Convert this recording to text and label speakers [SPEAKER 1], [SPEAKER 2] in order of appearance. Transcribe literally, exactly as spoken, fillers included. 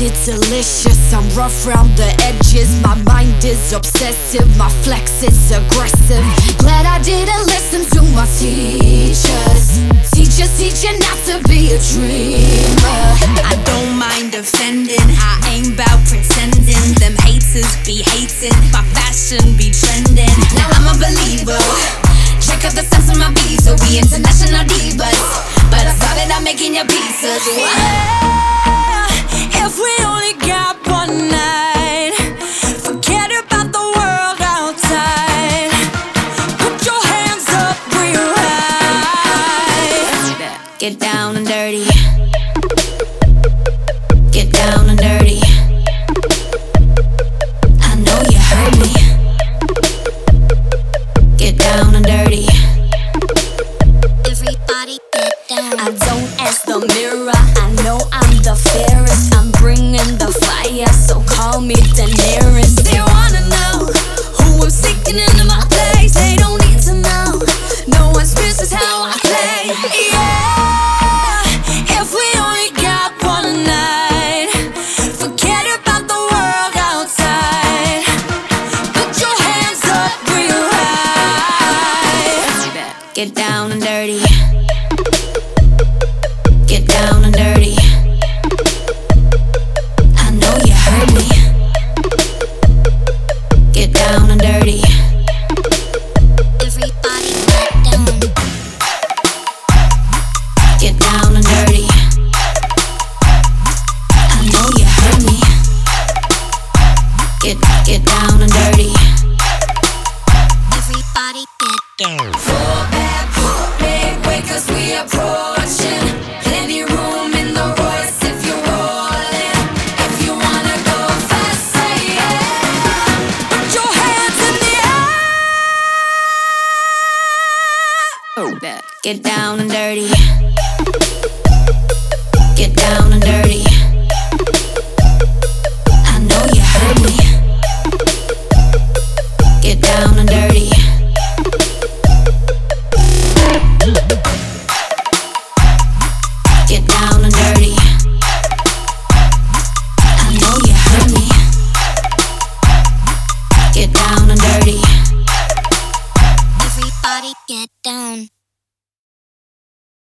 [SPEAKER 1] it delicious. I'm rough round the edges. My mind is obsessive, my flex is aggressive. Glad I didn't listen to my teachers. Teachers teaching not to be a dreamer.
[SPEAKER 2] I don't mind offending, I ain't bout pretending. Them haters be hating, my fashion be trending. Now I'm a believer. Check out the sense of my visa. We international divas, but I started out making your pieces.
[SPEAKER 3] Yeah, if we only got one night, forget about the world outside. Put your hands up real high.
[SPEAKER 2] Get down and dirty. Get down and dirty. I know you heard me. Get down and dirty.
[SPEAKER 1] Everybody get down.
[SPEAKER 3] I don't ask the mirror, I know I'm the fairest. I'm bringing the fire, so call me Daenerys. They wanna know who I'm sticking into my place. They don't need to know, no one's business how I play. Yeah, if we only got one night, forget about the world outside. Put your hands up real high.
[SPEAKER 2] Get down and dirty. Get down and dirty. I know you heard me. Get down and dirty.
[SPEAKER 1] Everybody get down.
[SPEAKER 2] Get down and dirty. I know you heard me. Get, get down and dirty.
[SPEAKER 1] Everybody get down.
[SPEAKER 2] Four bad, four big, wake us, we approaching. Plenty room in the Royce if you're rolling. If you wanna go fast, say yeah.
[SPEAKER 3] Put your hands in the air.
[SPEAKER 2] Get down and dirty.